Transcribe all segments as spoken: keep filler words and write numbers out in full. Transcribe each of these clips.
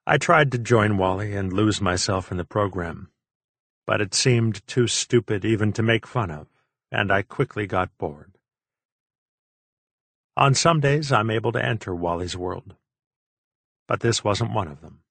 I tried to join Wally and lose myself in the program, but it seemed too stupid even to make fun of, and I quickly got bored. On some days I'm able to enter Wally's world, but this wasn't one of them.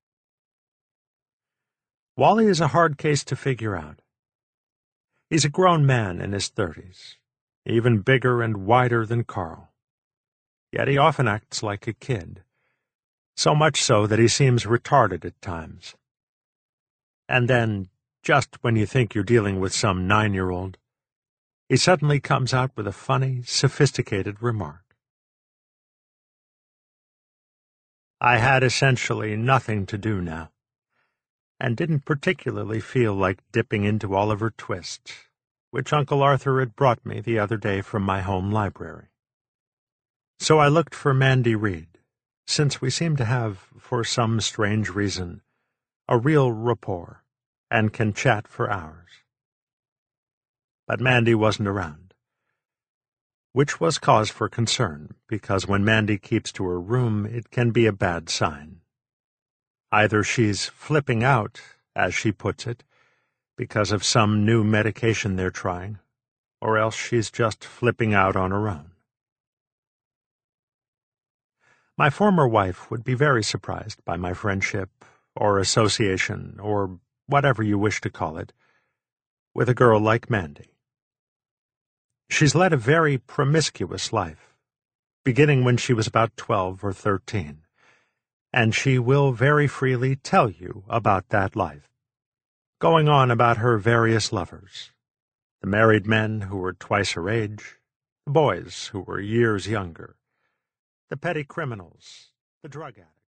Wally is a hard case to figure out. He's a grown man in his thirties, even bigger and wider than Carl. Yet he often acts like a kid, so much so that he seems retarded at times. And then, just when you think you're dealing with some nine-year-old, he suddenly comes out with a funny, sophisticated remark. I had essentially nothing to do now, and didn't particularly feel like dipping into Oliver Twist, which Uncle Arthur had brought me the other day from my home library. So I looked for Mandy Reed, since we seem to have, for some strange reason, a real rapport, and can chat for hours. But Mandy wasn't around, which was cause for concern, because when Mandy keeps to her room, it can be a bad sign. Either she's flipping out, as she puts it, because of some new medication they're trying, or else she's just flipping out on her own. My former wife would be very surprised by my friendship, or association, or whatever you wish to call it, with a girl like Mandy. She's led a very promiscuous life, beginning when she was about twelve or thirteen, and she will very freely tell you about that life, going on about her various lovers, the married men who were twice her age, the boys who were years younger, the petty criminals, the drug addicts.